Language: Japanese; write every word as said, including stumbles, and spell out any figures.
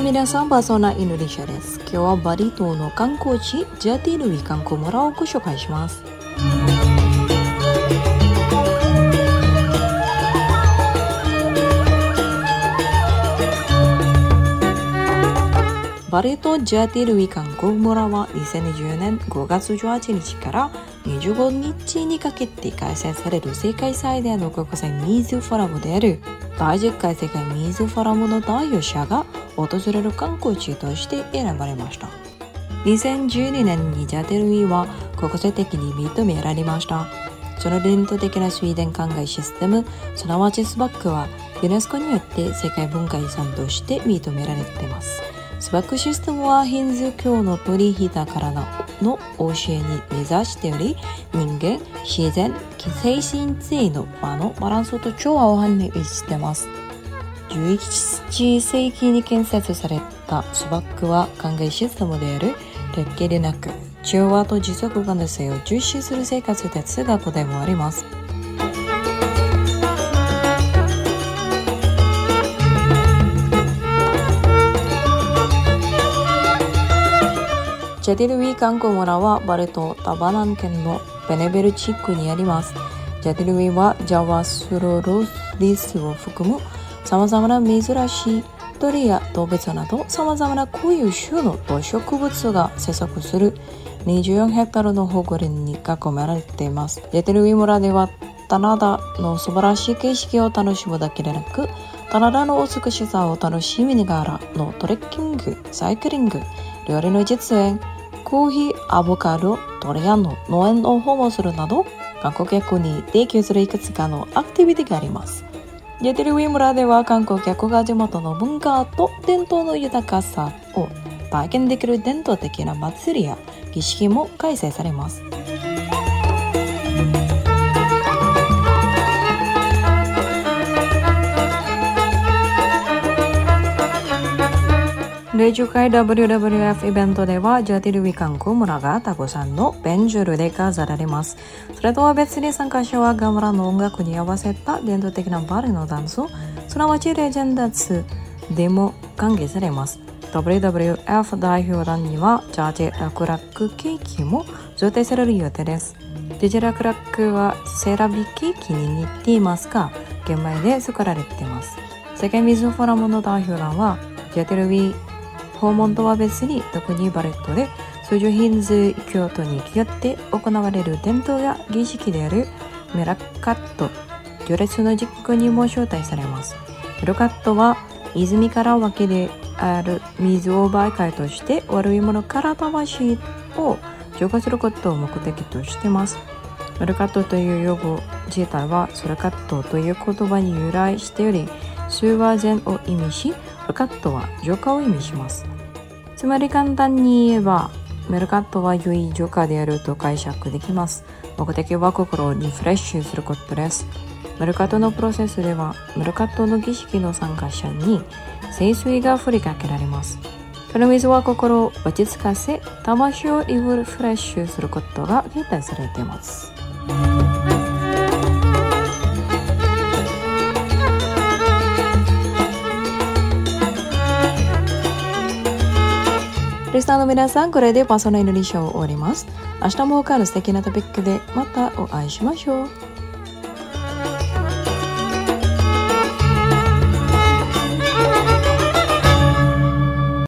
皆さん、パーソナインドネシアです。今日はバリ島の観光地ジャティルウィ観光村をご紹介します。バリ島ジャティルウィ観光村はにせんにじゅうねんごがつじゅうはちにちからにじゅうごにちにかけて開催される世界最大の国際水フォラムであるだいじゅっかい世界水フォラムの代表者が訪れる観光地として選ばれました。にせんじゅうにねんにジャティルウィは国際的に認められました。その伝統的な水田灌漑システム、すなわちスバックはユネスコによって世界文化遺産として認められています。スバックシステムはヒンズー教の鳥人からの教えに目指しており、人間、自然、精神性の場のバランスと調和を反映しています。じゅういちせいきに建設されたスバックは灌漑システムである列形でなく、調和と持続可能性を重視する生活哲学でもあります。ジャティルウィ観光村はバリ島タバナン県のベネベル地区にあります。ジャティルウィはジャワスロロリスを含む様々な珍しい鳥や動物など様々な固有種の動植物が生息するにじゅうよんヘクタールの保護林に囲まれています。ジャティルウィ村では棚田の素晴らしい景色を楽しむだけでなく、棚田の美しさを楽しみながらのトレッキング、サイクリング、料理の実演、コーヒー、アボカド、ドリアンの農園を訪問するなど、観光客に提供するいくつかのアクティビティがあります。ジャティルウィ村では観光客が地元の文化と伝統の豊かさを体験できる伝統的な祭りや儀式も開催されます。だいじゅっかい ダブリューダブリューエフ イベントではジャティルウィ観光村がたくさんのベンジュールで飾られます。それとは別に参加者はガムラの音楽に合わせた伝統的なバリのダンス、すなわちレジェンダーツでも歓迎されます。ダブリューダブリューエフ 代表団にはジャージェラクラックケーキも贈呈される予定です。ジャージェラクラックはセラビケーキに似ていますが、玄米で作られています。世界水フォラムの代表団はジャティルウィ訪問とは別に特にバレットで数十ヒンズ教徒によって行われる伝統や儀式であるメラカット行列の実行にも招待されます。メラカットは泉から湧きである水を媒介として悪いものから魂を浄化することを目的としています。メラカットという用語自体はソラカットという言葉に由来しており、数は善を意味し、メルカットは浄化を意味します。つまり簡単に言えば、メルカットは良い浄化であると解釈できます。目的は心をリフレッシュすることです。メルカットのプロセスでは、メルカットの儀式の参加者に聖水が振りかけられます。その水は心を落ち着かせ、魂をリフレッシュすることが期待されています。リスナーの皆さん、これでパーソナルインドネシアを終わります。明日も他の素敵なトピックでまたお会いしましょう。